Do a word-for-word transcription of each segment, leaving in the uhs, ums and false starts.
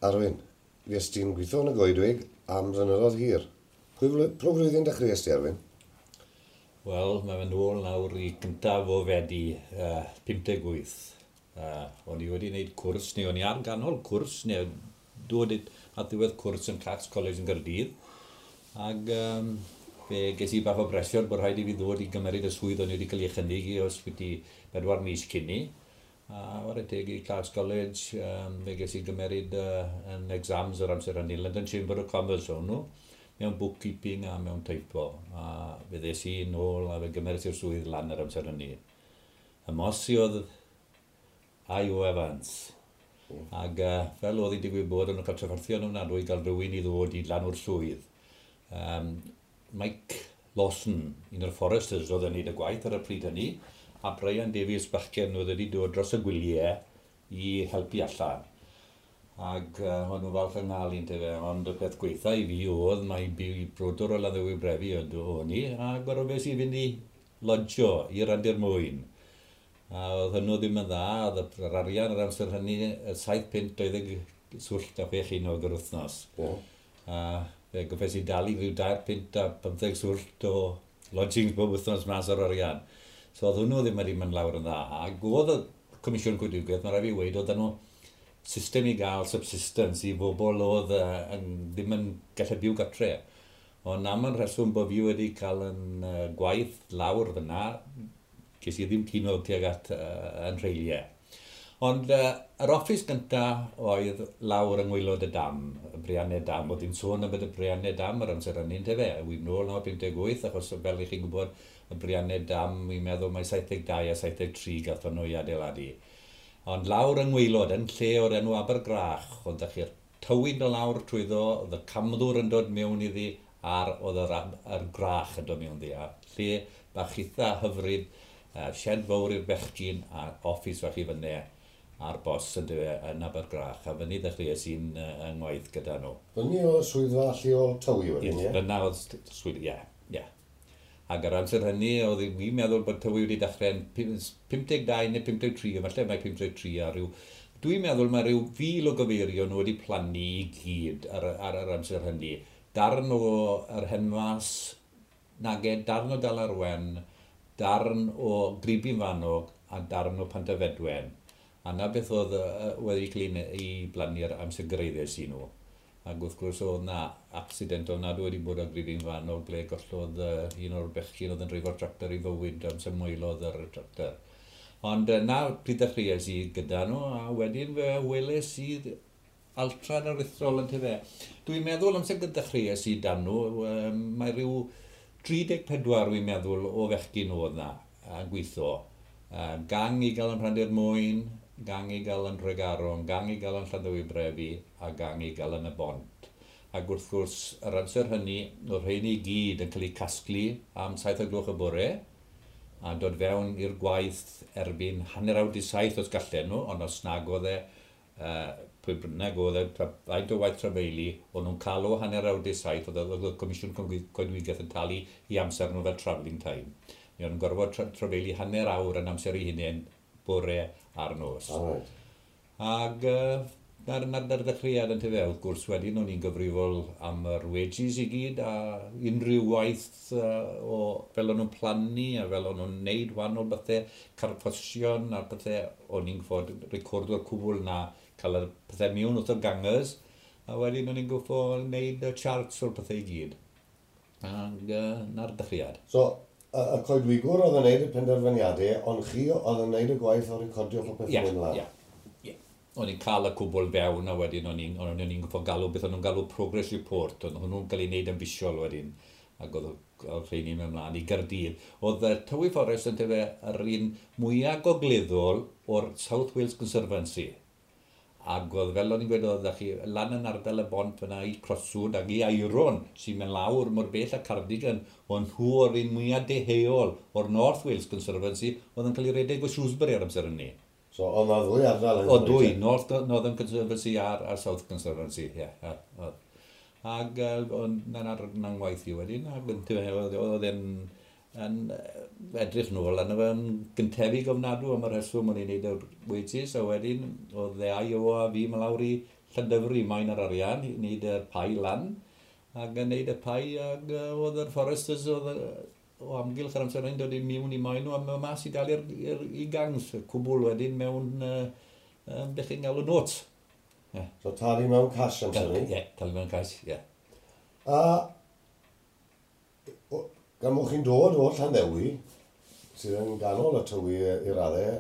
Arwyn, fues ti'n gweithio yn y goedwig am flynyddoedd hir. Pwy flwyddyn dechreuais ti, Arwyn? Wel, mae fe'n ôl nawr i gyntaf o fedi uh, pump deg wyth. Uh, o'n i wedi gwneud cwrs, neu o'n i ar ganol cwrs, neu dod at ddiwedd cwrs yn Clacks College yn Gaerdydd. Ac um, fe ges i bach o bresiwr bod rhaid i fi ddod i gymeryd y swydd o'n i wedi cael ei chynnig i os wedi bedwar mis cyn i. A war y teg i Clacks College, um, fe ges i gymeryd uh, yn exams o'r amser hynny, London Chamber of Commerce o'n nhw, mewn bookkeeping a mewn typo. A fe ddes i nôl a fe gymeryd i'r swydd lan yr amser hynny. Ymosiodd I O Evans. Mm. Ac uh, fel oedd i digwydd bod yn cael trafferthion ofnadwy i gael rhywun i ddod i lan o'r swydd. Um, Mike Lawson, un o'r Foresters oedd yn neud y gwaith ar y pryd hynny, a Brian Davies bachgen oedd wedi dod dros y gwyliau i helpu allan. Ac uh, o'n nhw falch yng Nghael un tefe, ond y peth gweitha i fi oedd mae byw i brodwr o Laddewig Brefi ydw o'n i, a gorofes i fynd i lodjo i randir mwyn. A oedd hwnnw ddim yn dda, oedd yr arian yr amser hynny, saith punt doedd y swllt a chwech unog yr wythnos. Yeah. A fe goffes i dalu rhyw dair punt a pymtheg swllt o lodgings bob wythnos mas o'r arian. So oedd hwnnw ddim wedi mynd lawr yn dda. Ac oedd y Comisiwn Coedwigwydd, mae rai fi weid, oedd nhw system i gael subsistence i bobl oedd uh, yn, ddim yn gallu byw gatre. Ond am yn rheswm bod fi wedi cael yn uh, gwaith lawr fyna, ges i ddim cinog tuag at uh, yn rheiliau. Ond uh, yr office gyntaf oedd lawr yng Ngwaelod y Dam, y Brianau Dam, oedd hi'n sôn am y Brianau Dam ar amser hynny'n tefe. Wy'n nôl nawr pump deg wyth, achos fel i chi'n gwybod, y Brianau Dam, wi'n meddwl mae saith deg dau a saith deg tri gath nhw i adeiladu. Ond lawr yng Ngwaelod, yn lle o'r enw Abergrach, oedd chi'r tywyn o lawr trwyddo, oedd y camddwr yn dod mewn iddi, a'r oedd yr, yr grach yn dod mewn iddi. A lle bach eitha hyfryd, uh, shed fawr i'r bechgyn, a office fach i fyny a'r bos yn dweud yn Abergrach. A fyny ddechreuais i'n uh, yngwaith gyda nhw. Fyny o swyddfa allu o tywi wedyn, ie? Fyna oedd swyddfa, ie, ie. Ac ar amser hynny, oedd fi'n meddwl bod tywi wedi dechrau'n pump deg dau neu pump deg tri, falle mae pump deg tri a rhyw... Dwi'n meddwl mae rhyw fil o gyfeirion wedi plannu i gyd ar, ar yr amser hynny. Darn o yr Henwas, nage, darn o Dal Arwen, darn o Gribyn Fanog a darn o Pantafedwen. A na beth oedd uh, wedi cael ei blannu ar amser greiddus i nhw. Ac wrth gwrs oedd na accident o'n nad wedi bod â Gribyn Fanog ble gollodd uh, un o'r bechgyn oedd yn rifo'r tractor i fywyd am symwylodd yr tractor. Ond uh, na pryd ddechreuais i gyda nhw a wedyn fe weles i altra'n aruthrol yn tefe. Dwi'n meddwl amser ddechreuais i dan nhw, um, mae rhyw tri deg pedwar dwi'n meddwl o fechgyn oedd na yn gweithio. Uh, gang i gael yn Rhandir Mwyn, gang i gael yn Regaron, gang i gael yn Llanddowig Brefi a gang i gael yn y Bont. Ac wrth gwrs, yr amser hynny, oedd rhain i gyd yn cael ei casglu am saith o gloch y bore a dod fewn i'r gwaith erbyn hanner awr di saith os gallen nhw, ond os nag oedd e, uh, pwy bynnag oedd e, faint o waith trafeili, o'n nhw'n cael o hanner awr di saith, oedd y Comisiwn Coedwigwydd yn talu i amser nhw fel travelling time. Ni o'n gorfod tra trafeili hanner awr yn amser ei hunain bore ar nos. Right. Ac uh, na'r na'r ddechreuad yn tefe, wrth gwrs wedyn o'n i'n gyfrifol am yr wages i gyd a unrhyw waith uh, o fel o'n nhw'n plannu a fel o'n nhw'n neud wahanol bethau, carposion a bethau, o'n i'n fod recordio'r cwbl na, cael y pethau miwn wrth o'r gangers, a wedyn o'n i'n gwffo neud y charts o'r pethau i gyd. Ac uh, na'r ddechreuad. So, y coedwigwr oedd yn neud y penderfyniadau, ond chi oedd yn neud y gwaith o'r recordio popeth yn mynd lan? Ie, ie. O'n i'n cael y cwbl fewn a wedyn o'n i'n gwybod galw beth o'n nhw'n galw progress report, o'n nhw'n cael ei wneud yn fisiol wedyn, ac oedd rhain i'n mynd mlaen i Gaerdydd. Oedd y Tywi Forest yn tefe yr un mwyaf gogleddol o'r South Wales Conservancy. Ac oedd fel o'n i'n gweud oedd chi lan yn ardal y Bont fyna i Crosswood ac i Airon sy'n mynd lawr mor bell a Cardigan o'n nhw o'r un mwyaf deheuol o'r North Wales Conservancy oedd yn cael ei redeg o Shrewsbury ar amser hynny. So oedd na ddwy ardal yn O dwy, North Northern Conservancy a'r South Conservancy, ie. Ac oedd na'n waith i wedyn, ac oedd e'n yn edrych nôl arno fe'n gyntefig ofnadw am y rheswm o'n i'n neud o'r wages a wedyn oedd e I O a fi ma lawr i Llandyfri mae'n yr arian i wneud y pai lan, ac yn wneud y pai, ac uh, oedd yr foresters oedd y, o amgylch ar amser yn dod i miwn i maen nhw, a mae mas i gael i'r, i'r, i gangs, cwbl wedyn mewn, uh, um, beth chi'n gael o notes. Yeah. So talu mewn cash am syni? Ie, yeah, talu mewn cash, ie. Yeah. A gan mwyn chi'n dod o Llandewi, sydd yn ganol y tywi i raddau,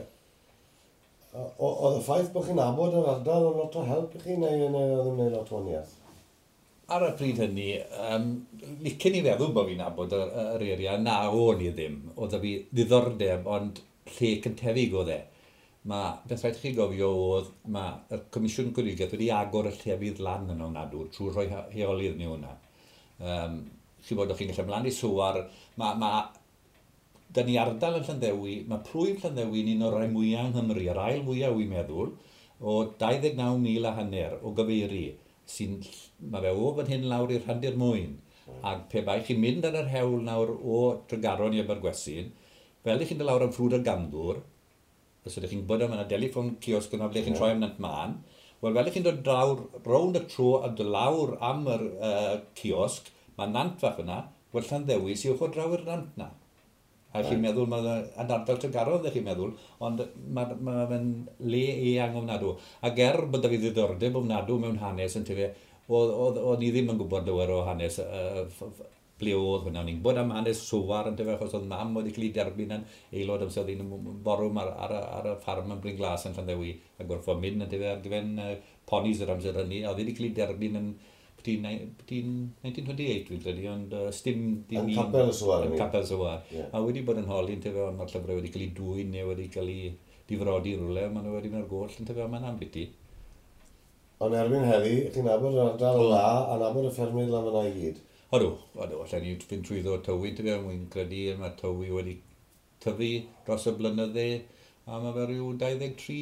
oedd y ffaith bod chi'n abod yr ardal yn lot o help i chi, neu oedd yn gwneud lot o waniaeth? Ar y pryd hynny, um, licen i feddwl bod fi'n abod yr, yr area, na o'n i ddim. Oedd fi ddiddordeb, ond lle cyntefig oedd e. Mae, beth rhaid chi gofio oedd, mae'r Comisiwn Gwyddigaeth wedi agor y llefydd lan yn ofnadw, trwy rhoi heolydd ni hwnna. Um, chi bod o'ch chi'n gallu ymlaen i swar, mae, ma, da ni ardal yn Llandewi, mae plwyf Llandewi yn un o'r rai mwyaf yng Nghymru, yr ail mwyaf wy'n meddwl, o dau ddeg naw mil a hanner o gyfeiri, sy'n, mae fe o fan hyn lawr i'r Rhandir Mwyn, ac pe bai chi'n mynd ar yr hewl nawr o Tregaron i Abergwesin, fel i chi'n dod lawr am ffrwd y Gandwr, os ydych chi'n bod am yna delifon kiosg yna ble chi'n troi am nant man, wel fel i chi'n dod lawr, rownd y tro a dod lawr am yr uh, kiosg, mae nant fach yna, wel Llandewi sy'n ochr draw i'r nant na. A chi'n meddwl, mae'n ardal Tregaron, ddech chi'n meddwl, ond mae'n ma, ma le eang ofnadw. Ac er bod da fi ddiddordeb ofnadw mewn hanes yn tyfu, o'n i ddim yn gwybod lawer o hanes uh, ble oedd hwnna. Ni'n bod am hanes swar yn tyfu, achos oedd mam wedi cael ei derbyn yn aelod amser oedd hi'n borwm ar, ar, ar y ffarm yn Bryn Glas yn Llandewi, a gorfod mynd yn tyfu ar gyfen uh, ponis yr amser hynny, a oedd wedi cael ei derbyn yn nineteen twenty-eight fi'n credu, ond uh, stym... Yn capel y swar. Yn capel y swar. Yeah. A wedi bod yn holi yn tyfu, ond mae'r llyfrau wedi cael ei dwyn neu wedi cael ei difrodi rhywle, a maen nhw wedi mynd ar goll yn tyfu, a mae'n ambiti. Ond erbyn heddi, chi'n nabod yr ardal la, a nabod y ffermydd lan yna i gyd? Odw, odw, allan ni fynd trwyddo tywi, tyfu, mwyn credu, mae tywi wedi tyfu dros y blynydde, a mae fe rhyw dau ddeg tri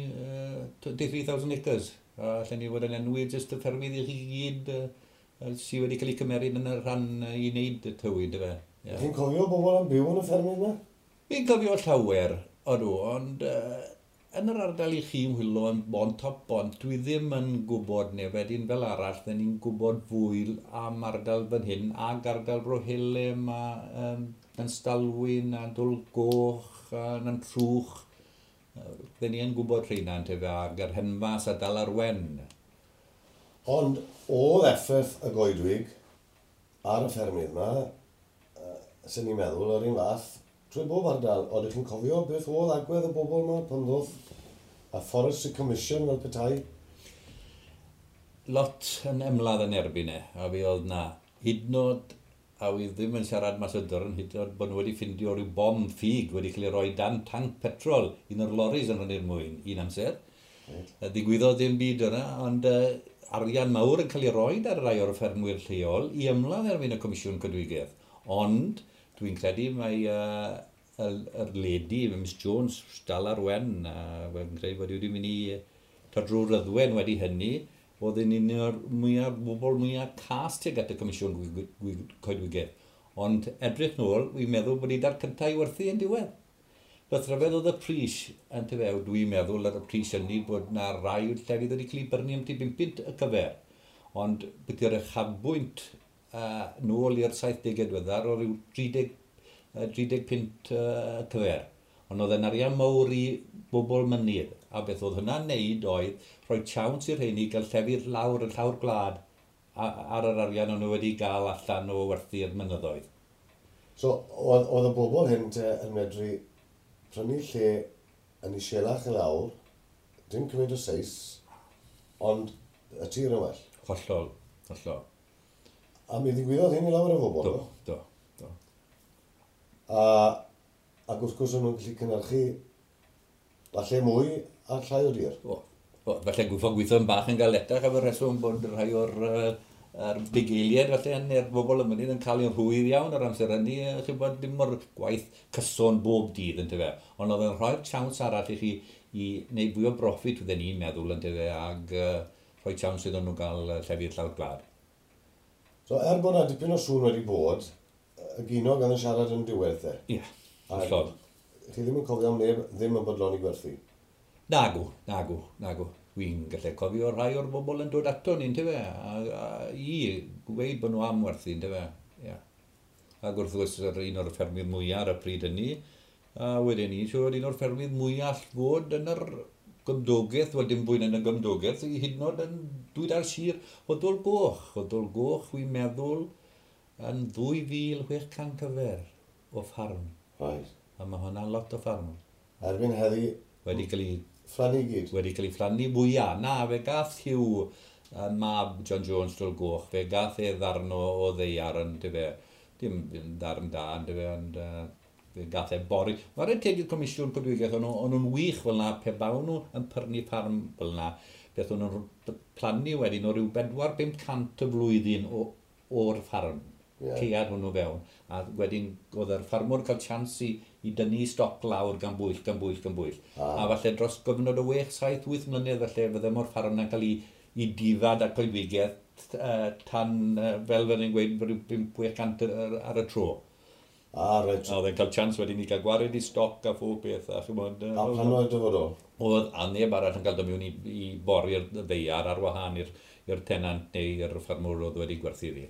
thousand acres. A allan ni fod yn enwi jyst y ffermydd i chi gyd uh, sydd wedi cael ei cymeryd yn y rhan uh, i wneud y tywyd, fe. Yeah. Chi'n cofio bobl yn byw yn y ffermydd yna? Fi'n cofio llawer, odw, ond uh, yn yr ardal i chi ymwylo yn bont top bont, dwi ddim yn gwybod neu wedyn fel arall, dyn ni'n gwybod fwy am ardal fan hyn, ag ardal Brohilym, a um, yn Stalwyn, a Dwl Goch, a yn Trwch. Dyn ni yn gwybod rheina yn tyfu, ag yr henfas a dal ar wen. Ond oedd effaith y goedwig ar y ffermydd yma, uh, sy'n ni'n meddwl yr un fath, trwy bob ardal, oeddech chi'n cofio beth oedd agwedd y bobl yma pan ddodd a Forestry Commission fel petai? Lot yn ymladd yn erbyn e, a fi oedd na hyd nod, a wy ddim yn siarad mas o dyrn, hyd nod bod nhw wedi ffindio rhyw bom ffug wedi cael ei roi dan tank petrol, un o'r loris yn Rhandir Mwyn, un amser. Right. Ddigwyddodd ddim byd yna, ond uh, arian mawr yn cael ei roi ar rai o'r ffermwyr lleol i ymladd erbyn y Comisiwn Cydwigaeth. Ond dwi'n credu mae uh, y, y ledi, Miss Jones, dal ar wen, a dwi'n credu bod wedi mynd i tod drwy'r ryddwen wedi hynny, oedd yn un o'r mwyaf, bobl mwyaf cas tuag at y Comisiwn Coedwigaeth. Ond edrych nôl, dwi'n meddwl bod ni dar cyntaf i werthu yn diwedd. Roedd rhyfedd oedd y pris yn tyfew, dwi'n meddwl ar y pris hynny bod na rai llefydd wedi cael ei byrnu am tu bumpunt y cyfer. Ond bydd yr uchafbwynt uh, nôl i'r saithdegau diweddar o ryw tri deg pump uh, cyfer. Ond oedd yn arian mawr i bobl mynydd. A beth oedd hwnna'n neud oedd rhoi chawns i'r rheini gael llefydd lawr yn llawr gwlad ar yr arian o'n nhw wedi gael allan o werthu'r mynyddoedd. So, oedd, oedd y bobl hyn te yn medru prynu lle yn ei sielach i lawr, dim cymryd o seis, ond y tir yn well. Hollol, hollol. A mi ddigwyddodd hyn i lawr y bobl? Do, do, do. A, ac wrth gwrs o'n nhw'n gallu cynnyrchu falle mwy a llai o dir. O, o falle gwybod gweithio yn bach yn galetach am y reswm bod rhai o'r uh, bugeiliad falle yn i'r bobl yma yn cael ei rhwydd iawn ar amser hynny. Chi bod dim o'r gwaith cyson bob dydd yn tyfe. Ond oedd yn rhoi'r chawns arall i chi i wneud fwy o broffit fydden ni'n meddwl yn tyfe ag uh, rhoi chawns iddyn nhw gael uh, llefydd llawr gwlad. So er bod na dipyn o sŵn wedi bod, y ginog yn siarad yn diwedd e? Ie, hollol. Chi ddim yn cofio am neb ddim yn bodlon i gwerthu? Nagw, nagw, nagw. Wy'n gallu cofio rhai o'r bobl yn dod ato ni'n tefe, a, a i gweud bod nhw am werthu'n tefe. Yeah. Ac wrth gwrs yr un o'r ffermydd mwyaf ar y pryd hynny, a wedyn ni, siwr un o'r ffermydd mwyaf all fod yn yr gymdogaeth, wel dim bwyn yn y gymdogaeth, i hyd yn oed yn dwyd ar sir o Dol Goch. O Dol Goch, wy'n meddwl, yn ddwy fil chwech cant cyfer o ffarm. Right. A mae hwnna'n lot o ffarm. Erbyn heddi, Wedi cael ei ffrannu gyd. wedi cael ei ffrannu mwyaf. Na, fe gath Hugh yn mab John Jones Dol Goch, fe gath e ddarn o, o ddeiar yn dyfe, dim ddarn da yn dyfe, ond uh, fe gath e bori. Mae'r ein teulu Comisiwn Podwigaeth, o'n nhw'n wych fel na, pe bawn nhw yn pyrnu ffarm fel na, beth o'n nhw'n plannu wedyn o ryw bedwar bum cant y flwyddyn o'r ffarm. Yeah. Cead hwnnw fewn. A wedyn, oedd yr ffarmwr cael chans i, i dynnu stoc lawr gan bwyll, gan bwyll, gan bwyll. Ah. A falle dros gyfnod o wech, saith, wyth mlynedd, falle fydde mor ffarm na'n cael ei, i difad ac coedwigaeth uh, tan, uh, fel fyddai'n gweud, rhyw bump chwech cant ar, ar y tro. Ah, reit. A oedd e'n cael chans wedyn i gael gwared i stoc a phob beth. A, chymod, uh, a pan oedd dyfod o? Oedd aneb arall yn cael dymiwn i, i bori'r ddeiar ar wahân i'r tenant neu i'r ffarmwr oedd wedi gwerthu fi.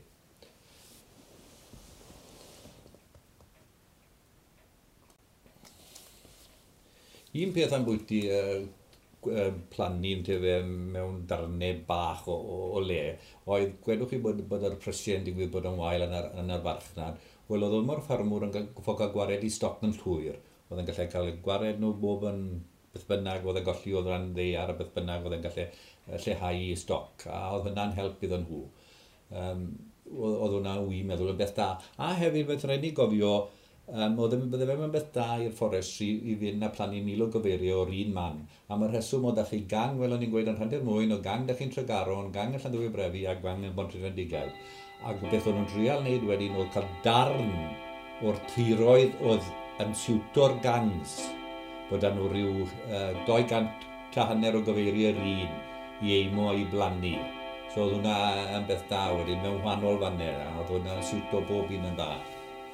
Un peth am bwyty uh, plannu'n tefe mewn darnau bach o, o, o le, oedd gwedwch chi bod, bod yr prysau'n digwydd bod yn wael yn yr, yn yr farchnad. Wel, oedd mor ffarmwr yn ffog a gwared i stoc yn llwyr. Oedd yn gallu cael gwared nhw bob yn beth bynnag, oedd yn golli oedd rhan ddeiar a beth bynnag, oedd yn gallu lleihau i stoc. A oedd hynna'n help iddyn nhw. Um, oedd hwnna wy'n meddwl yn beth da. A hefyd beth rhaid ni gofio, Um, oedd yn bydde fe'n beth da i'r fforestri i fynd a plannu mil o gyfeirio o'r un man. Am y rheswm oedd chi gang, fel o'n i'n gweud, yn Rhandir Mwyn, o gang dach chi'n Tregaron, gang yn Llanddwy Brefi a gang yn Bontrefendigaidd. Ac beth o'n nhw'n drial wneud wedyn oedd cael darn o'r tiroedd oedd yn siwto'r gangs, bod nhw rhyw uh, dou gant a hanner o gyfeirio yr un i eimo i blannu. So oedd hwnna yn beth da wedyn mewn wahanol fanner, a oedd hwnna siwto bob un yn dda.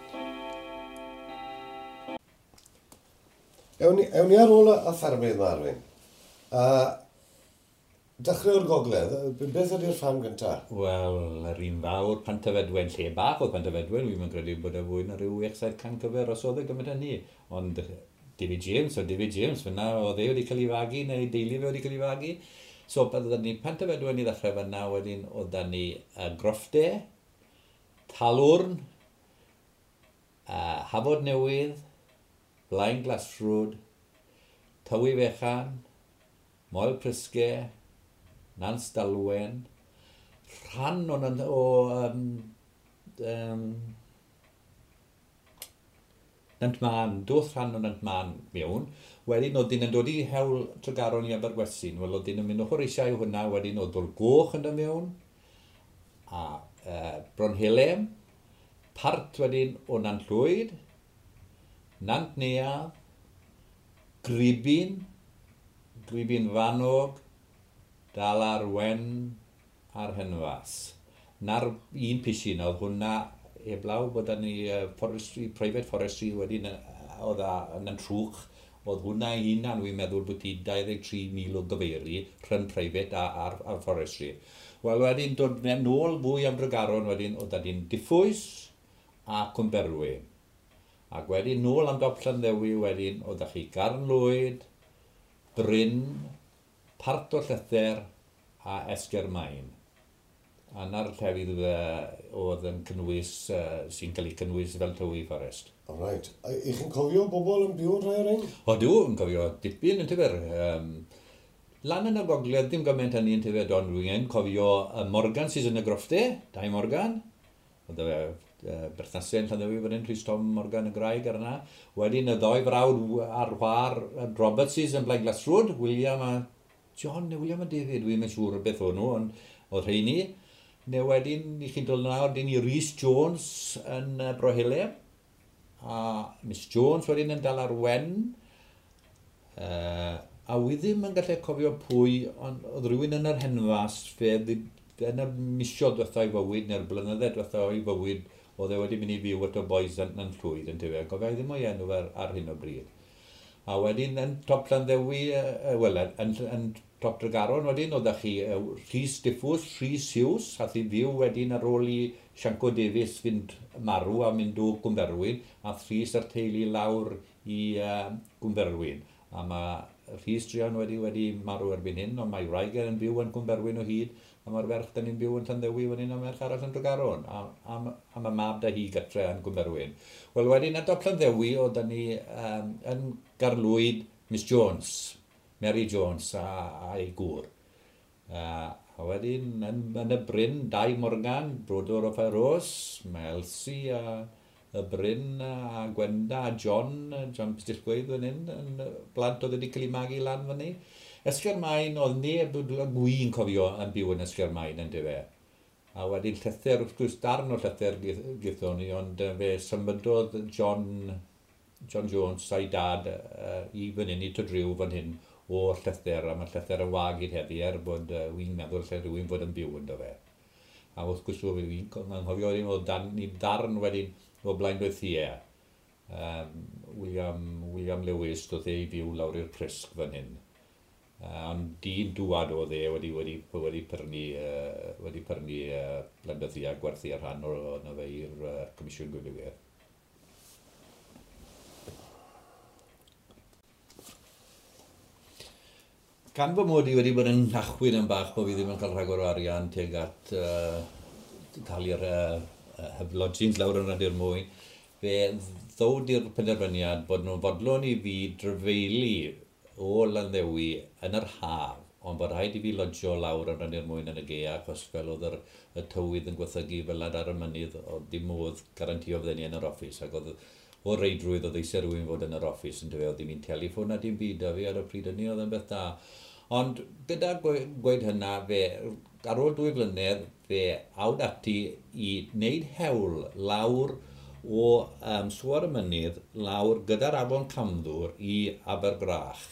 Ewn ni, ewn ni ar ôl y ffermydd yma arwyn. Uh, dechrau'r gogledd, beth ydy'r ffam gyntaf? Wel, yr un fawr Pantafedwen, lle bach oedd Pantafedwen, wy'n credu bod y fwy na rhyw chwech saith cant cyfer os oedd e gymryd hynny. Ond David James, o David James, fyna oedd e wedi cael ei fagu, neu deulu fe wedi cael ei fagu. So, byddwn ni Pantafedwen i ddechrau fyna wedyn, oedd ni uh, Grofte, Talwrn, uh, Hafod Newydd, Blaen Glasfrwd, Tywi Fechan, Moel Prysge, Nant Dalwen, rhan o, o um, um, Nant Man, doth rhan o Nant Man mewn. Wedyn oedd dyn yn dod i hewl Tregaron i Abergwesin. Wel, oedd dyn yn mynd ochr eisiau hwnna, wedyn oedd Dol Goch yn dod mewn, a uh, Bronhelem, part wedyn o Nant Llwyd, Nant Neuadd, Gribin, Gribin Fanog, Dalar Wen a'r Henfas. Na'r un pisin oedd hwnna heblaw bod ni uh, forestry, private forestry wedyn oedd yn trwch. Oedd hwnna unan wy'n meddwl bod i dau ddeg tri mil o gyfeiri rhan private a'r a, a forestry. Wel wedyn dod mewn nôl fwy am Tregaron wedyn oedd ni'n Diffwys a Cwmberwen. Ac wedyn nôl am Dop Llanddewi wedyn, oedd chi Garn Lwyd, Bryn, part o Llythyr a Esger Maen. A na'r llefydd oedd yn cynnwys, uh, sy'n cael ei cynnwys fel Tywi Forest. Alright. I chi'n cofio bobl yn byw yn rhai o'r ein? O, dwi yn cofio dipyn yn tyfer. Um, lan yn y gogledd, ddim gymaint hynny yn tyfer Don Rwingen, cofio uh, Morgan sydd yn y Grofte, Dai Morgan. Oedd e uh, berthnasau yn Llanddwy fan hyn, Rhys Tom Morgan y graig arna. Wedyn y ddoi frawd ar war Robert sydd yn Blaen Glasfrwd, William a John neu William a David, dwi'n mynd siŵr beth o'n nhw, ond oedd rheini. Neu wedyn, i chi'n dod nawr, dyn ni Rhys Jones yn uh, Brohelem, a Miss Jones wedyn yn dal ar wen. Uh, a wy ddim yn gallu cofio pwy, ond oedd rhywun yn yr Henfas, fe yn y misio diwetha i fywyd, neu'r blynydde diwetha i fywyd, oedd e wedi mynd i fyw at o boes yn, yn Llwyd yn tyfu. Gofio ddim o'i enw ar, ar hyn o bryd. A wedyn yn top Llanddewi, uh, wel, yn, yn top Tregaron wedyn, oeddech chi uh, Rhys Diffws, Rhys Hughes, a thi fyw wedyn ar ôl i Sianco Davies fynd marw a mynd o Gwmberwyn, a Rhys ar teulu lawr i uh, Gwmberwyn. A mae Rhys Drian wedi, wedi marw erbyn hyn, ond mae Wraigen yn byw yn Gwmberwyn o hyd, a mae'r ferch dyn ni'n byw yn Llanddewi wedyn am merch arall yn Tregaron, a, a, a mae mab da hi gytre yn Gwmberwyn. Wel wedyn at top Llanddewi, o da ni um, yn Garlwyd Miss Jones, Mary Jones a, a ei gŵr. Uh, a wedyn yn, yn y Bryn, Dai Morgan, brodwr o Faeros, mae Elsie a y Bryn a Gwenda a John, John Pistillgwydd fan hyn, yn blant oedd wedi cael ei magu lan fan ni. Esgyrmaen, oedd neb gwy'n cofio yn byw yn Esgyrmaen yn dyfe. A wedyn llythyr, wrth gwrs darn o llythyr gython ni, ond uh, fe symbododd John, John Jones a'i dad uh, i fan hyn, i Tydriw fan hyn, o'r llythyr, a mae llythyr yn wag i'r heddi er bod uh, wy'n meddwl lle rhywun fod yn byw yn dyfe. A wrth gwrs o fi'n cofio wedyn o dan, ni darn wedyn o Blaen Doethia. Um, William, William Lewis doedd ei fyw lawr i'r Prisg fan hyn. Uh, ond dyn dwad o dde wedi, wedi, wedi pyrnu, uh, wedi pyrnu uh, Blaen Doethia gwerthu ar rhan o na fe i'r uh, Comisiwn Gwylwyr. Gan fy mod i wedi bod yn nachwyn yn bach bod fi ddim yn cael rhagor o arian tuag at uh, cael i'r uh, hyflodgins lawr yn rannu'r mwyn, fe ddod i'r penderfyniad bod nhw'n fodlon i fi drefeili o Llanddewi yn yr haf, ond bod rhaid i fi lodio lawr yn rannu'r mwyn yn y Gaea, achos fel oedd yr, y tywydd yn gwerthygu fel ar y mynydd, o dim modd garantio fydden ni yn yr offis, ac oedd o reidrwydd oedd eisiau rhywun fod yn yr offis yn dyfe, oedd dim un telefon a dim byd a fi ar y pryd hynny, oedd yn beth da. Ond gyda gweud hynna, fe, ar ôl dwy flynedd, fe awd ati i wneud hewl lawr o um, Swar y Mynydd, lawr gyda'r Afon Camddwr i Abergrach.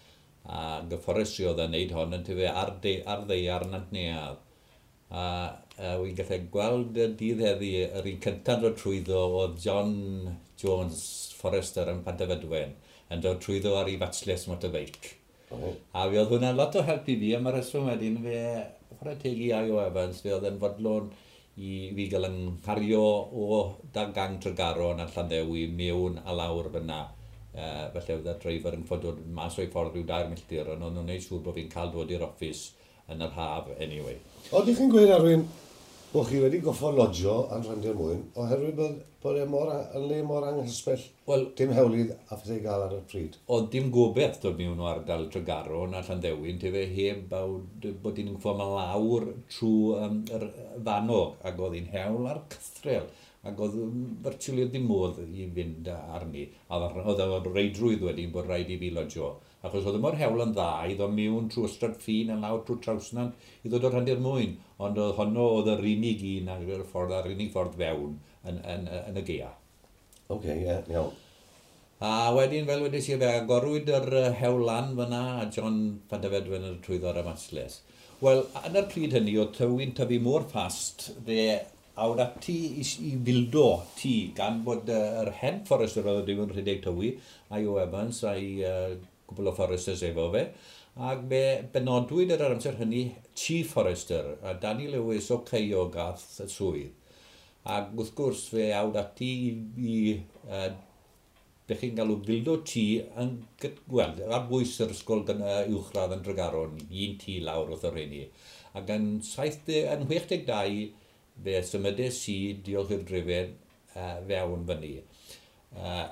A gyfforestio oedd yn wneud hon yn tyfu ar, de, ar ddeiar Nant Neadd. A uh, wy'n gallu gweld y dydd heddi, yr un cyntaf dod trwyddo oedd John Jones, Forester yn Pantyfedwen, yn dod trwyddo ar ei Fatsles Motorbike. Okay. A fe oedd hwnna'n lot o help i fi, a mae'r reswm wedyn fe, chwarae tegi I O Evans, fe oedd yn fodlon i fi gael yn cario o dan gang Tregaron a Llanddewi mewn a lawr fyna. Uh, felly oedd y driver yn ffodod mas o'i ffordd rhyw dair milltir, ond o'n nhw'n gwneud siŵr bod fi'n cael dod i'r offis yn yr haf anyway. O, di chi'n gweud Arwyn bod chi wedi goffo lodio yn rannu'r mwyn, oherwydd bod, bod e mor, yn le mor anghysbell, well, dim hewlydd a ffyd ei gael ar y pryd? O, dim gobeith dod mewn o ardal Tregaron a Llanddewi, te heb bod, bod i'n gwybod ma lawr trwy um, yr fanog, ac oedd hi'n hewl ar cythrel, ac oedd virtually ddim modd i fynd arni, a oedd y reidrwydd wedyn bod rhaid i fi lodio. Achos oedd y mor hewl yn dda, i ddod mewn trwy Ystrad Ffin a lawr trwy Trawsnant, i ddod o'r rannu'r mwyn, ond oedd honno oedd yr unig un a'r ffordd, ar unig ffordd fewn yn, yn, yn y Gaea. Oce, okay, ie, yeah, iawn. A wedyn, fel wedys i fe, agorwyd yr hewl lan fyna, a John Pantyfedwen yn trwyddo ar y Masles. Wel, yn y pryd hynny, oedd tywy'n tyfu mor fast, fe awd ati i, i fildo ti, gan bod yr uh, head forester oedd wedi bod yn rhedeg tywi, I O Evans a'i uh, cwbl o foresters efo fe, ac be benodwyd ar yr amser hynny Chief Forester, a Danny Lewis o Ceio gath y swydd. Ac wrth gwrs fe awd ati i, i uh, be chi'n galw fildo tŷ yn, wel, ar bwys yr ysgol gyda uwchradd yn Tregaron, un tŷ lawr wrth o'r hynny. Ac yn, yn chwech deg dau, fe symudais i diolch i'r drefn uh, fewn fyny. Uh,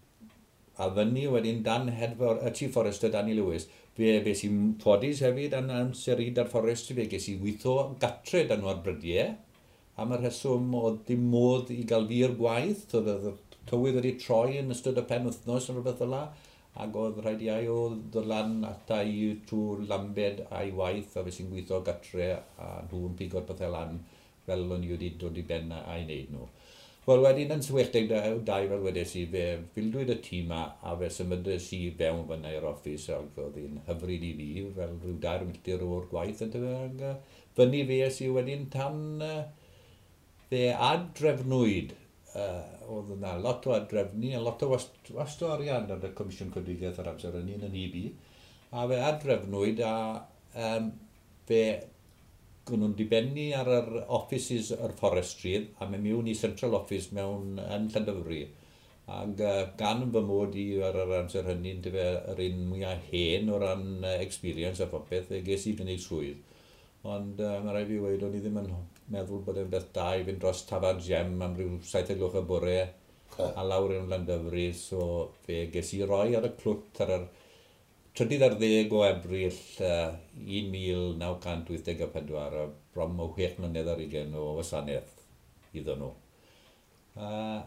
a fyny wedyn dan headfor, uh, Chief Forester Danny Lewis, fe beth sy'n ffodus hefyd yn amseryd ar fforest fe, ges i weithio gatre dan nhw ar brydiau, am y rheswm oedd dim modd i gael fi'r gwaith, oedd y tywydd wedi troi yn ystod y pen wythnos yn rhywbeth yla, ac oedd rhaid i ai o ddod lan ata i trwy'r lambed a'i waith, a fe sy'n gweithio gatre, a nhw'n pigo'r pethau lan fel o'n i wedi dod i ben a'i wneud nhw. Wel, wedyn yn chwech deg dau fel wedes i, fe fildwyd y tîm a fe symudais i fewn fyna i'r offis, ac oedd hi'n hyfryd i fi, fel rhyw dair milltir o'r gwaith, ac fyny fe es i wedyn tan uh, fe adrefnwyd uh, oedd yna lot o adrefnu, a lot o wast, wast o arian ar y Comisiwn Coedwigaeth ar amser yn un yn I B, a fe adrefnwyd a um, fe gwn nhw'n dibennu ar yr offices yr forestrydd a mewn mewn I Central Office mewn yn Llandyfri. Ac uh, gan fy mod I ar yr amser hynny, yn fe yr un mwyaf hen o ran uh, experience a popeth, fe ges I gwneud swydd. Ond uh, mae rai fi weid, o'n I ddim yn meddwl bod e'n beth da I fynd dros Tafar Gem am ryw saith o'r gloch y bore a lawr yn Llandyfri, so fe ges I roi ar y clwt ar yr trydydd ar ddeg o Ebrill uh, un mil naw cant wyth deg pedwar, a bron o chwech mlynedd ar ugain o wasanaeth iddyn nhw. Uh,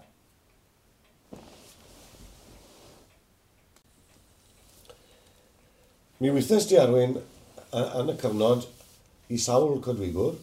Mi wythnes di Arwyn yn y cyfnod I sawl codwigwr.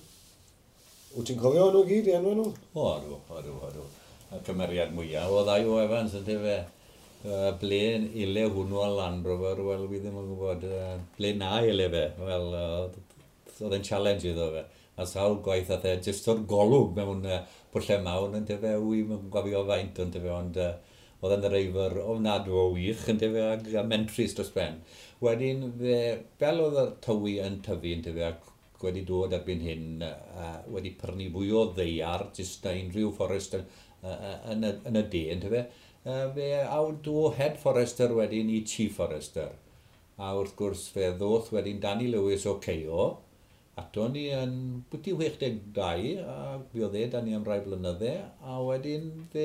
Wyt ti'n cofio nhw gyd I enw nhw? O, adw, adw, adw. Y cymeriad mwyaf o ddau o Evans yn tefe. Uh, ble ile hwnnw a Land Rover, wel, fi ddim yn gwybod, uh, ble na ile fe, wel, uh, oedd e'n challenge iddo fe, a sawl gwaith a the, jyst o'r golwg mewn uh, pwlle mawn, yn tefe, wy'n gwafio faint, yn tefe, ond uh, oedd e'n reifr ofnadw o wych, yn tefe, ag a mentris dros ben. Wedyn, fe, fel oedd y tywi yn tyfu, yn tefe, ac wedi dod erbyn hyn, uh, wedi prynu fwy o ddeiar, jyst na unrhyw fforest yn, uh, yn, y, yn y de, yn tefe, Uh, fe awd o head forester wedyn I chief forester. A wrth gwrs fe ddoth wedyn Danny Lewis o C E O. Ato ni yn bwyty chwech deg dau, a fi oedd e, Danny am rai blynydde. A wedyn fe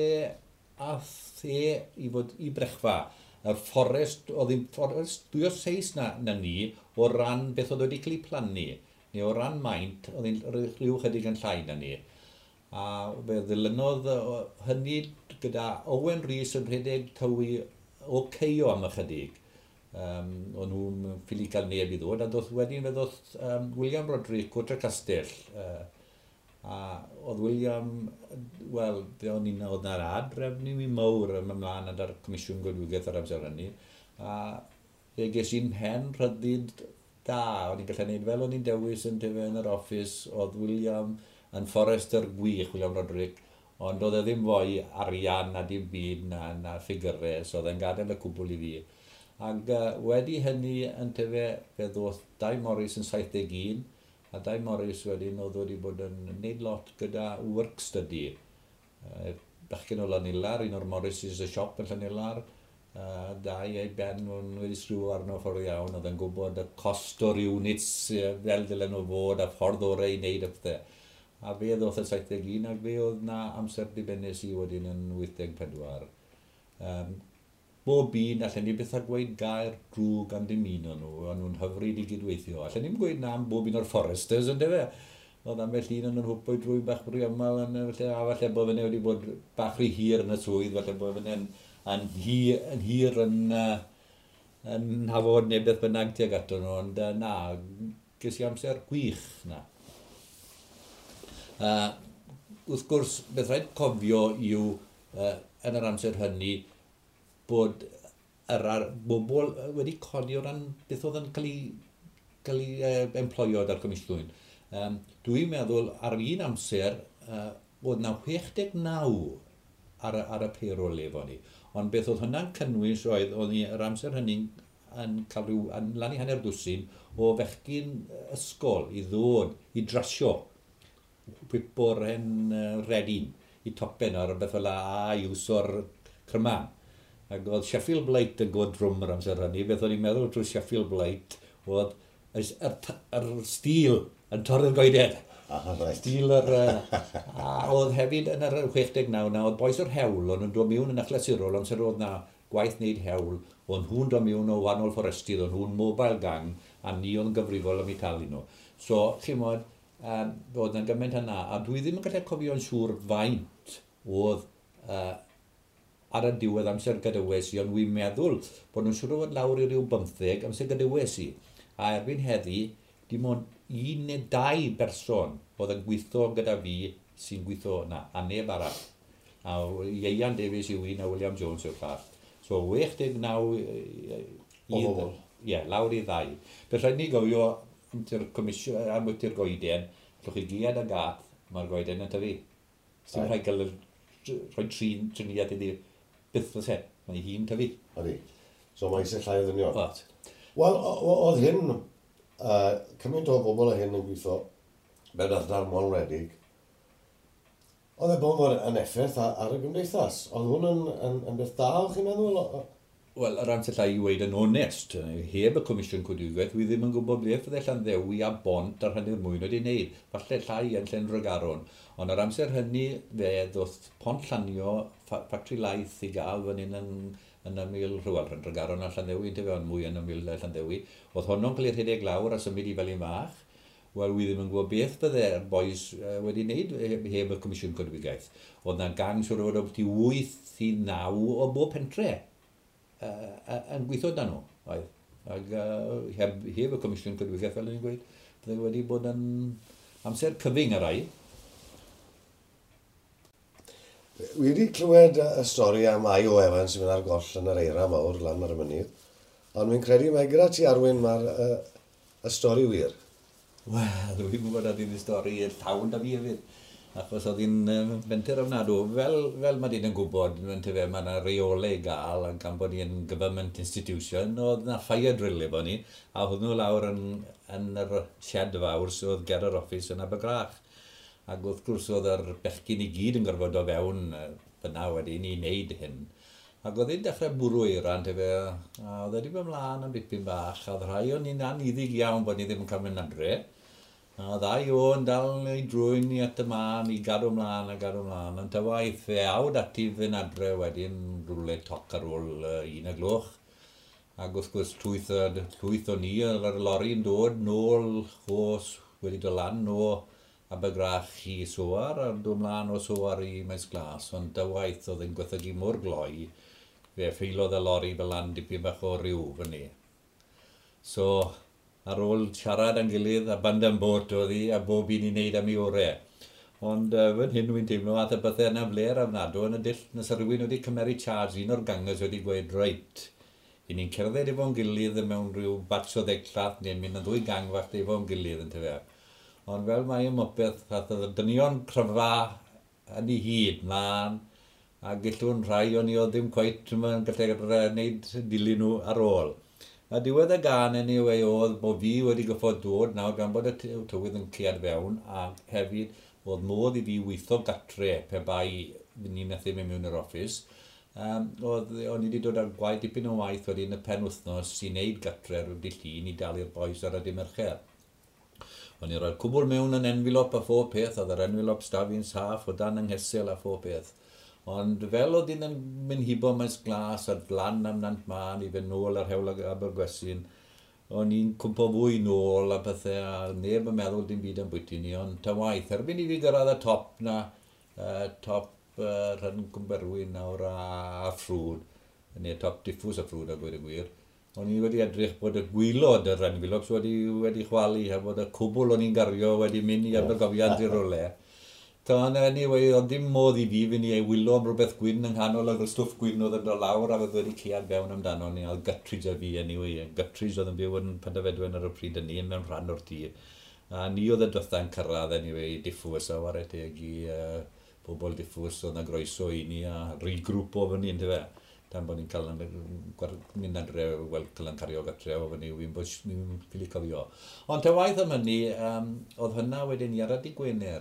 ath e I fod I brechfa. Yr fforest, oedd hi'n fforest dwy o seis na, na ni, o ran beth oedd wedi cael ei plannu. Neu o ran maint, oedd hi'n rhyw chydig yn llai na ni. A fe ddilynodd hynny gyda Owen Rhys yn rhedeg tywi o C E O am ychydig. Um, o'n nhw'n ffili cael neb I ddod, a doedd wedyn fe ddoth um, William Roderick o Trecastell. Uh, a oedd William, wel, fe o'n un oedd na'r adrefnu I mawr ym ymlaen ar Comisiwn Coedwigaeth ar amser hynny. A fe ges i'n hen rhyddid da, o'n i'n gallu gwneud fel o'n i'n dewis yn tefe yn yr office, oedd William yn fforester gwych, William Roderick, ond oedd e ddim fwy arian na dim byd na, na ffigurau, so oedd e'n gadael y cwbl I fi. Ac uh, wedi hynny yn tefe, fe ddoth Dai Morris yn saith deg un, a Dai Morris wedyn oedd wedi bod yn neud lot gyda work study. Uh, Bechgyn o Llanillar, un o'r Morris's y siop yn Llanillar, uh, dau ei ben nhw'n wedi srhyw arno ffordd iawn, oedd e'n gwybod y cost o'r units uh, fel dylen nhw fod, a ffordd orau I wneud y pethau. A fe ddoth yn saith deg un, ac fe oedd na amser dibennes I wedyn yn wyth deg pedwar. Um, bob un, allan ni beth a gweud gair drwg am dim un o'n nhw, a nhw'n hyfryd I gydweithio. Allan ni'n gweud na am bob un o'r foresters, yn defe. Oedd am fel un yn hwpwyd drwy bach bwy ymal, a falle bod fyny wedi bod bach rhy hir yn y swydd, falle bod fyny yn, yn, hir, yn hir yn, uh, yn hafod neu beth bynnag tuag ato nhw, ond uh, na, ges I amser gwych na. Uh, wrth gwrs, beth rhaid cofio yw uh, yn yr amser hynny bod yr ar, bobl wedi codi o ran beth oedd yn cael ei, cael ei uh, employod ar Comisiwn. Um, Dwi'n meddwl ar un amser uh, oedd na chwech deg naw ar, ar y payroll efo ni. Ond beth oedd hwnna'n cynnwys oedd, oedd ni yr amser hynny yn cael rhyw, yn lan I hanner dwsin o fechgyn ysgol I ddod, I drasio. Pwypor hen uh, redin I topen o'r beth fel a iws o'r cryman. Ac oedd Sheffield Blight yn gwrdd drwm ar amser hynny. Beth o'n i'n meddwl trwy Sheffield Blight oedd yr, yr stil yn torri'r goeded. Ah, right. Stil yr... Uh, a oedd hefyd yn yr chwech deg naw na, oedd boes o'r hewl, ond yn dod mewn yn achlysurol, ond sy'n oedd na gwaith wneud hewl, ond nhw'n dod mewn o wahanol fforestydd, ond nhw'n mobile gang, a ni oedd yn gyfrifol am eu talu nhw. So, chi'n modd, Um, bod yna gymaint yna, a dwi ddim yn gallu cofio'n siŵr faint oedd uh, ar y diwedd amser gydywes I, ond dwi'n meddwl bod nhw'n siŵr o fod lawr I ryw bymtheg amser gydywes I. A erbyn heddi, dim ond un neu dau berson oedd yn gweithio gyda fi sy'n gweithio na, a neb arall. A Ieian Davies yw un a William Jones yw'r llall. So, chwech deg naw o bobl. Ie, lawr I ddau. Beth rhaid ni gofio am comisiwn, am wytio'r goeden, llwch chi giad a gath, mae'r goeden yn tyfu. Ti'n rhaid cael rhoi trin, triniad iddi byth o set. Mae'n hi'n tyfu. Odi. So mae eisiau llai o ddynion. Wat. Wel, oedd hyn, uh, cymaint o bobl o hyn yn gweithio mewn ardal Molredig, oedd e bod yn effaith ar y gymdeithas. Oedd hwn yn, yn, yn beth da o'ch chi'n meddwl? Wel, yr amser llai i weid yn onest, heb y Comisiwn Cwdwgaeth, wi ddim yn gwybod beth fydde Llanddewi a Bont ar hynny'r mwyn wedi wneud. Falle llai yn Llen Rygaron. Ond yr amser hynny, fe ddoth Pont Llanio, ffatri laeth i gael fan hyn yn, yn ymyl Rhywal, Llen Rygaron a Llanddewi, yn tefo mwy yn ymyl Llanddewi. Oedd honno'n cael ei rhedeg lawr a symud i fel un fach. Wel, wi ddim yn gwybod beth bydde'r boes uh, wedi wneud heb, heb y Comisiwn Cwdwgaeth. Oedd na gang siwr o fod o byti wyth i naw o bob pentre. Uh, yn gweithio dan nhw, oedd. Ac uh, heb, heb y Comisiwn Cwdwgaeth, fel ni'n gweud, bydde wedi bod yn amser cyfing ar rai. Wi wedi clywed y stori am I O Evans sy'n mynd ar goll yn yr eira mawr lan ar y mynydd, ond mi'n credu mae gyda ti Arwyn mae'r uh, y stori wir. Wel, dwi'n gwybod oedd hi'n stori llawn da fi hefyd. Achos oedd hi'n um, fenter ofnadw. Fel, fel mae hi'n gwybod, fe, mae yna reolau i gael, ac gan bod ni'n government institution, oedd yna fire drill efo ni, a oedd nhw lawr yn, yn yr shed fawr, so oedd ger yr office yn Abergrach. Ac wrth gwrs oedd yr bechgyn i gyd yn gorfod o fewn fyna wedi ni wneud hyn. Ac oedd hi'n dechrau bwrw eiran, fe, a oedd wedi bod ymlaen am dipyn bach, a oedd rhai o'n i'n aniddig iawn bod ni ddim yn cael mynd adre. A ddau o yn dal ei drwy'n ni at y man i gadw ymlaen a gadw ymlaen. Ond ta waith fe awd ati fy'n adre wedyn rhywle toc ar ôl uh, un y gloch. Ac wrth gwrs llwyth, llwyth o ni, yr lori yn dod nôl chos wedi dod lan o Abergrach i Sowar a dod ymlaen o Sowar i Maes Glas. Ond ta waith oedd yn gwerthygu mor gloi, fe ffeilodd y lori fel lan dipyn bach o ryw fyny. So, ar ôl siarad yn gilydd a band yn bot oedd hi a bob un i wneud am ei orau. Ond uh, fan hyn dwi'n teimlo at y bethau yna fler afnadw yn y dill nes ar rhywun wedi cymeru charge, un o'r gangers wedi gweud reit. I ni'n cerdded efo'n gilydd mewn rhyw batch o ddegllath neu'n mynd yn ddwy gang fach efo'n gilydd yn tyfe. Ond fel mae yn mopeth, oedd y dynion cryfa yn ei hyd mlaen a gellwn rhai o'n i o ddim cweit yn gallu gwneud dilyn nhw ar ôl. A diwedd y gan yn ei wei oedd bod fi wedi goffod dod nawr gan bod y tywydd yn clead fewn a hefyd oedd modd i fi weithio gatre pe bai ni methu mewn mewn yr office. Um, oedd o'n i wedi dod ar gwaith dipyn o waith wedi yn y pen wythnos i wneud gatre rwy'n di llun i dalu'r boes ar y dimercher. O'n i roi'r cwbl mewn yn envelop a phob peth, oedd yr envelop stafi'n saff o dan ynghesil a phob peth. Ond fel oedd hi'n mynd hibo Maes Glas a dlan am Nant Man i fynd nôl ar hewl Abergwesin, o'n i'n cwmpo fwy nôl a bethau a neb yn meddwl dim byd yn bwyty ni, ond ta waith. Erbyn i fi gyrraedd y top na, uh, top uh, rhan Cwmberwyn nawr a, a ffrwd, neu top diffws a ffrwd a gweud y gwir, o'n i wedi edrych bod y gwylod yr envelops wedi, wedi chwalu a bod y cwbl o'n i'n gario wedi mynd i Abergofiant i'r role. Ond anyway, oedd dim modd i fi fynd i ei wylo am rhywbeth gwyn yng nghanol ag y stwff gwyn oedd yn dod lawr a oedd wedi cead fewn amdano ni, oedd Guttridge a fi anyway. Guttridge oedd yn byw yn Penderfedwen ar y pryd yn un mewn rhan o'r tŷ. A ni oedd y dwetha'n cyrraedd anyway, diffwys a waret eg i uh, bobl diffwys oedd na groeso i ni a regrŵp o fyny yn tyfe. Tan bod ni'n cael mynd adre, wel, cael yn cario gatre o fyny, wy'n bod ni'n ffili cofio. Ond ta waith am hynny, um, oedd hynna wedyn i ar y Gwener.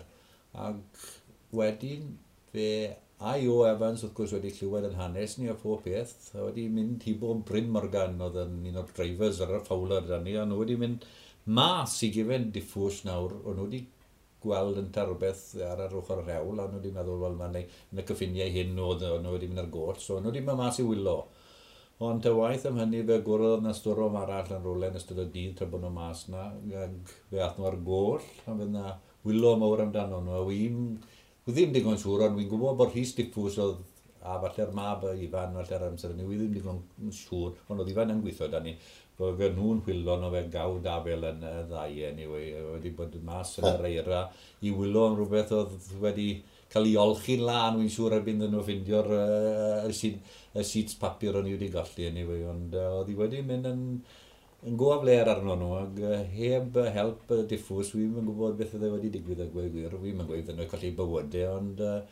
Ac wedyn fe I O Evans wrth gwrs wedi llywed yn hanes ni o phob peth. Wedi mynd hibo Bryn Morgan oedd yn un o'r drivers ar y Fowler dan ni. A nhw wedi mynd mas i gyfen diffwys nawr. O'n nhw wedi gweld yn rhywbeth ar yr ochr yr hewl. A nhw wedi meddwl wel mae'n yn y cyffiniau hyn oedd nhw wedi mynd ar got. So nhw wedi mynd mas i wylo. Ond y waith am hynny fe gwrdd na stwrom arall yn rôl yn ystod o dydd tra bod nhw mas na. Fe ath nhw ar goll. A fe na wylo mawr amdano nhw, a wy'n ddim digon siŵr, ond wy'n gwybod bod Rhys Diffws oedd, a falle'r mab y Ifan, falle'r amser ni, wy'n ddim digon siŵr, ond oedd Ifan yn gweithio da ni, bod gen nhw'n hwylon o fe gaw dabel yn y ddau, anyway, wedi bod mas yn yr eira i wylo am rhywbeth oedd wedi cael ei olchi'n lan, wy'n siŵr erbyn nhw ffindio'r uh, sheets papur o'n i wedi golli, anyway, ond uh, oedd hi wedi mynd yn yn go a fler arno nhw, ac heb help diffwys, wy'n yn gwybod beth oedd wedi digwydd â gweud gwir, wy'n yn gweud yn nhw'n colli bywydau, ond uh,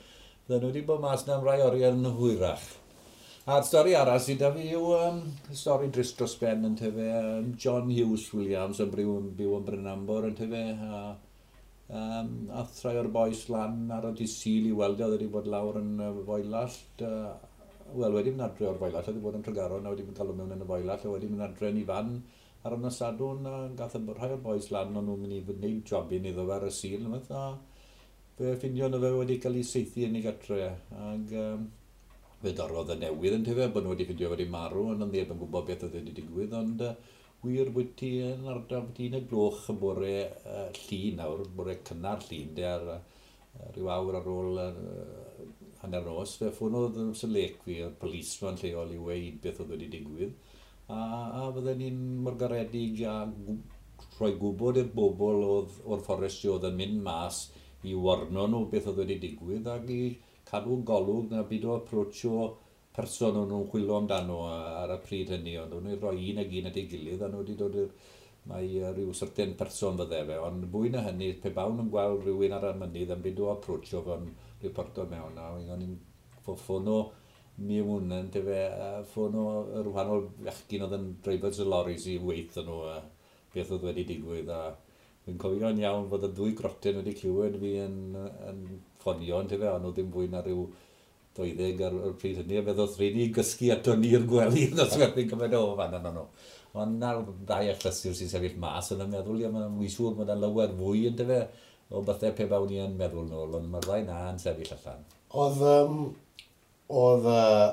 Dyn nhw wedi bod mas na am rai oriau yn hwyrach. A'r stori arall sydd da fi yw um, stori drist dros ben yn tefe. Um, John Hughes Williams yn byw, byw yn Brynambor yn tefe. A, um, a thrai o'r boes lan ar y di Sul i weld oedd wedi bod lawr yn uh, Foelalt. Uh, Wel, wedi mynd adre o'r Foelalt, wedi bod yn Tregaron, a wedi mynd cael mewn yn y Foelalt, a wedi mynd adre yn i fan ar y Sadwn. A gath y rhai o'r boes lan, ond nhw'n mynd i wneud jobyn iddo fe ar y Sul. A fe ffindio na fe wedi cael ei seithi yn ei gatre. Ac um, fe dorfodd y newydd yn tefe, bod nhw wedi ffindio wedi marw, ond neb yn gwybod beth oedd wedi digwydd. Ond uh, wir bod ti yn ardal, bod ti'n y gloch y bore uh, llun nawr, bore cynnar llun, de ar uh, rhyw awr ar ôl uh, hanner nos. Fe ffwnodd yn sylec fi, o'r polisman lleol i weid beth oedd wedi digwydd. A, a fydden ni'n mor garedig a rhoi gwybod i'r bobl o'r fforest oedd yn mynd mas i warno nhw beth oedd wedi digwydd ac i cadw golwg na byd o approach o person o'n nhw'n chwilo amdano ar y pryd hynny. Ond o'n nhw'n rhoi un ag un at ei gilydd a nhw wedi dod i'r... Mae rhyw certain person fydde fe, ond fwy na hynny, pe bawn yn gweld rhywun ar y mynydd yn byd o approach o fo'n reporto mewn. A o'n i'n ffono mewn yn tefe, ffono yr wahanol fechgyn oedd yn drivers y lorries i weithio nhw beth oedd wedi digwydd. A fi'n cofio'n iawn fod y ddwy groten wedi clywed fi yn, yn ffonio yn tefe, ond oedd ddim fwy na rhyw doeddeg ar y pryd hynny. A fedd oedd rhaid i gysgu ato ni'r gwely, os wedyn gyfer o fan yno nhw. Ond na'r ddau achlysur sy'n sefyll mas yn y meddwl, ia, mae'n mwy siŵr mae'n lawer fwy yn tefe o bethau pe bawn ni yn meddwl nôl, ond mae'r ddau na yn sefyll allan. Oedd, um, oedd uh,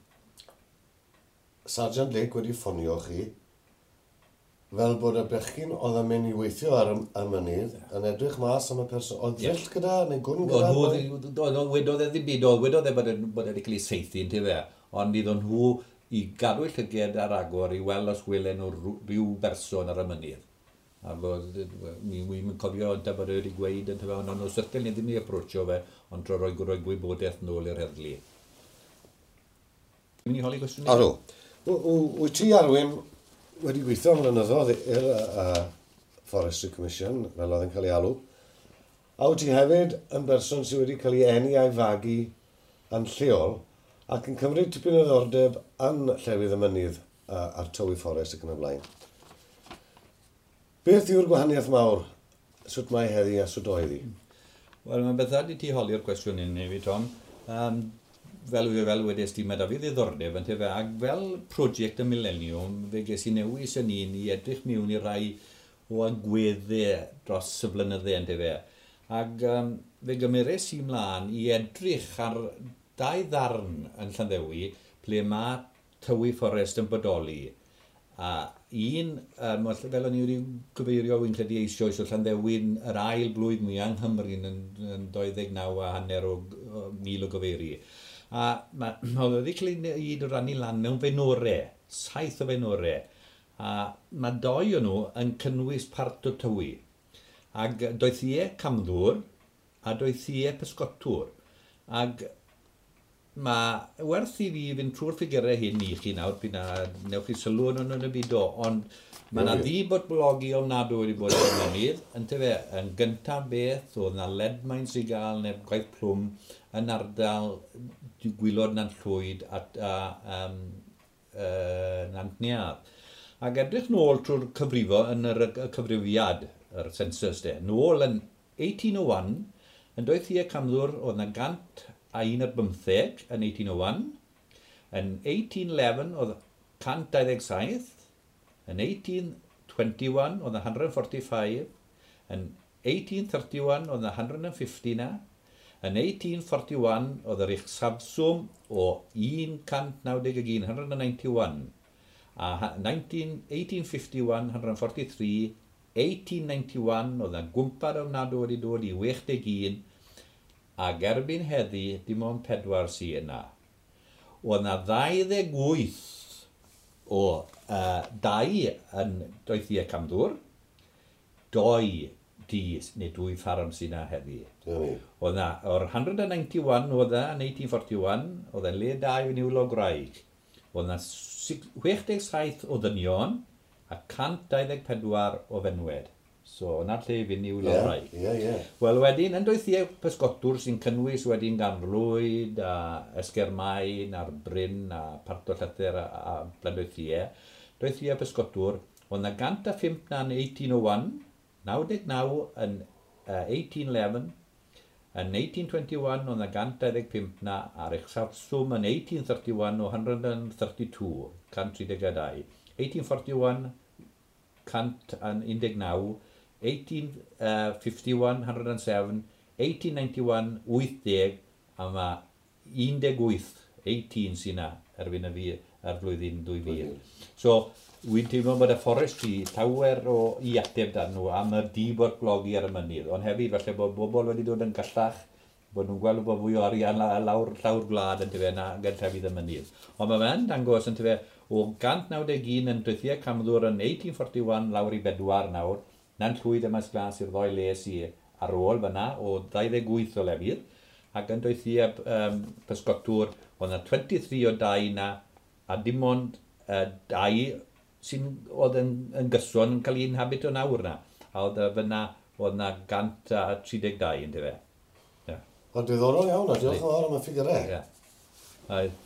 Sergeant Lake wedi ffonio chi, fel bod y bechgyn oedd yn mynd i weithio ar y mynydd, yn edrych mas am y person. Oedd ddill gyda, neu gwn gyda? Wedodd e ddim byd, wedodd e bod wedi cael ei seithi yn tefe, ond iddon nhw i gadw llyged ar agor i weld os gwelen nhw rhyw berson ar y mynydd. A bod, mi'n cofio yn bod wedi gweud yn tefe, ond nhw'n syrtel ni ddim i approachio fe, ond tro roi gwybodaeth nôl i'r heddlu. Mi'n i holi gwestiwn? Arw, wyt ti Arwyn wedi gweithio am flynyddoedd i'r uh, Forestry Commission, fel oedd yn cael ei alw. A wyt ti hefyd yn berson sydd wedi cael ei eni a'i fagu yn lleol, ac yn cymryd tipyn o ddordeb yn llefydd y mynydd uh, ar tywy fforest ac yn y blaen. Beth yw'r gwahaniaeth mawr? Sut mae heddi a sut oedd hi? Wel, mae bethau di ti holi'r cwestiwn un i fi, Tom. Um, fel fel wedi estimed a fi ddiddordeb yn tefe, ac fel prosiect y Millennium, fe ges i newis yn un i edrych mewn i rai o agweddau dros y blynydde yn tefe. Ac um, fe gymeres i mlaen i edrych ar dau ddarn yn Llanddewi ple mae tywy fforest yn bodoli. A un, um, fel o'n i wedi gyfeirio wy'n credu eisoes o Llanddewin, yr ail blwydd mwy yng Nghymru yn, yn dau ddeg naw a hanner o, o mil o gyfeiri. A oedd wedi cael ei rannu lan mewn fenorau, saith o fenorau. A mae doi o nhw yn cynnwys part o tywy. Ac doedd ie camddwr a doedd ie pysgotwr. Ac mae werth i fi fynd trwy'r ffigurau hyn i chi nawr, bydd na, newch chi sylw yn yn y byd o, ond mae yna ddibotblogi o nad wedi bod yn mynydd, yn tefe, yn gyntaf beth, oedd yna lead mines i gael, neu gwaith plwm, yn ardal gwylod Nant Llwyd a, a um, uh, Nant Niad. Ac edrych nôl trwy'r cyfrifo yn yr, y cyfrifiad, yr census de, nôl yn eighteen oh one, yn doedd i e camddwr oedd yna gant a un ar bymtheg yn eighteen oh one, yn eighteen eleven oedd cant dau ddeg saith, yn eighteen twenty-one oedd one hundred forty-five, yn eighteen thirty-one oedd one hundred fifty na, yn eighteen forty-one oedd yr eich safswm o one hundred ninety-one, one hundred ninety-one, a eighteen fifty-one, one hundred forty-three, eighteen ninety-one oedd yna gwmpar o nad wedi dod i sixty-one, ac erbyn heddi, dim ond pedwar sy'n yna. Oedd yna ddauddeg wyth o uh, dau yn doethïau camddwr, doi di neu dwy ffarm sy'n yna heddi. Oedd yna, o'r one hundred ninety-one oedd yna yn eighteen forty-one, oedd yna le dau yn niwlo graig. Oedd yna sixty-seven o ddynion a one hundred twenty-four o fenwed. So, yna'r lle i fynd i'w Ie, lawrau. ie, ie. Wel, wedyn, yn dweithiau pysgotwr sy'n cynnwys wedyn gan Lwyd, a Esgermain, a'r Bryn, a part o llythyr a, a bladweithiau. Dweithiau pysgotwr, oedd na gant a phimp na'n eighteen oh one, nawdeg naw yn uh, eighteen eleven, yn eighteen twenty-one oedd na gant dau pump na, ar eich sarswm yn eighteen thirty-one o one hundred thirty-two, cant tri deg dau. eighteen forty-one, cant un deg naw, eighteen fifty-one, one hundred seven, eighteen ninety-one, eighty, a mae un deg wyth, eighteen sy'n na erbyn y fi ar flwyddyn dwy fil. So, wy'n teimlo bod y forestry llawer o i ateb dan nhw am y dibotblogi ar y mynydd, ond hefyd falle bod bobl wedi dod yn gallach, bod nhw'n gweld bod fwy o arian lawr llawr gwlad yn tyfe na gynllefydd y mynydd. Ond mae fe'n dangos yn tyfe o gant nawdeg un yn dweithiau camddwr yn eighteen forty-one lawr i bedwar nawr, na'n llwyd yma sglas i'r ddoi les i ar ôl fyna o dau wyth o lefydd, ac yn dweithiau um, pysgotwr oedd na twenty-three o dau na, a dim ond uh, dau sy'n oedd yn, yn gyson yn cael un habit o nawr na. A oedd fyna, oedd na gant a tri deg dau yn dyfe. Ond diddorol iawn, a diolch yn fawr am y ffigurau. Yeah.